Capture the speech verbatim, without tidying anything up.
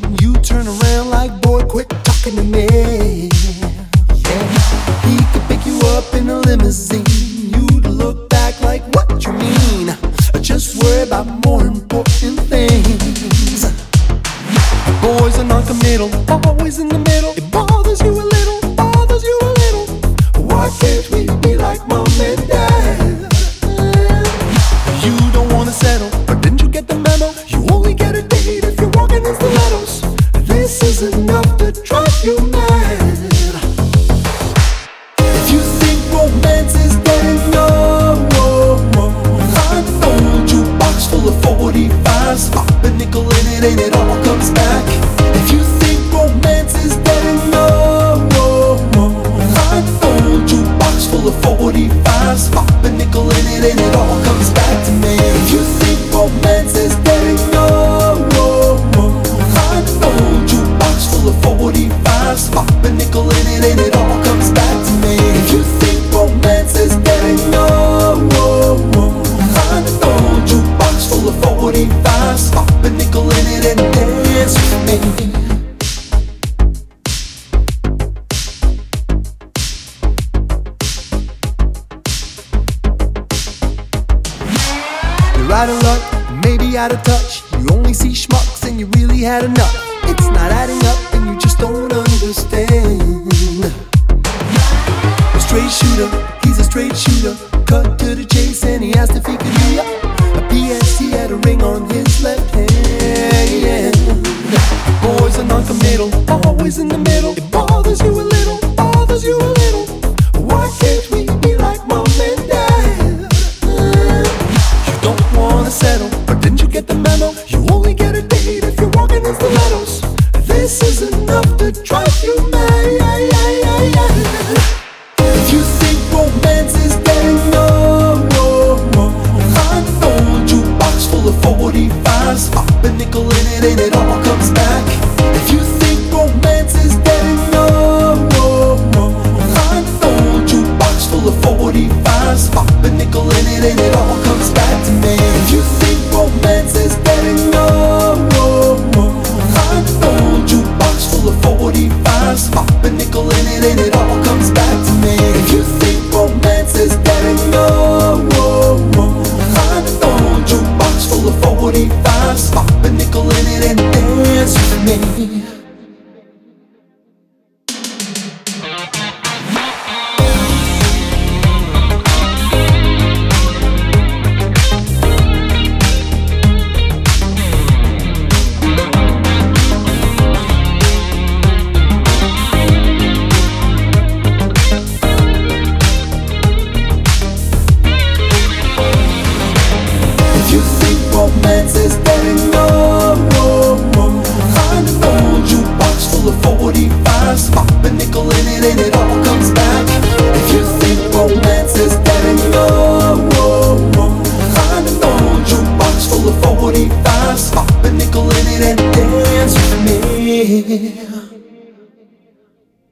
You turn around like, boy, quit talking to me. Yeah, he could pick you up in a limousine. You'd look back like, what you mean? Just worry about more important things. Boys are non-committal, always in the middle. It bothers you a little, bothers you a little. Why can't we be like mom and dad? You don't wanna settle, but didn't you get the memo? You only get a date if you're walking in stilettos. This is enough to drive you mad. If you think romance is getting old, blindfold jukebox full of forty-fives, pop a nickel in it and it all comes back. If you think romance is getting old, blindfold jukebox full of forty-fives, pop a nickel in it and it all comes back to me. If you think romance is getting old, blindfold jukebox full of forty-fives, pop a nickel in it and it all comes back to me. If you think romance is getting old, blindfold jukebox full of forty-fives, pop a nickel in it and dance with me. You're out of luck, maybe out of touch. You only see schmucks and you really had enough. It's not adding up and you just don't understand. A straight shooter, he's a straight shooter. Cut to the chase and he asked if he could be up. A P S he had a ring on his left hand. Boys are non-committal, always in the middle. It bothers you a little, bothers you a little. Why can't we be like mom and dad? You don't wanna settle, but didn't you get the memo? You only get a date if you're walking in stilettos. This is enough to drive you mad. If you think romance is getting old, blindfold jukebox full of forty-fives, pop a nickel in it and it all comes back. If you think romance is getting old, blindfold jukebox full of forty-fives, pop a nickel in it and it all comes back to me. If you think romance is getting old, blindfold jukebox full of forty-fives, pop a nickel in it and it all comes back to me. If you think romance is getting old, blindfold jukebox full of forty-fives, pop a nickel in it and dance with me.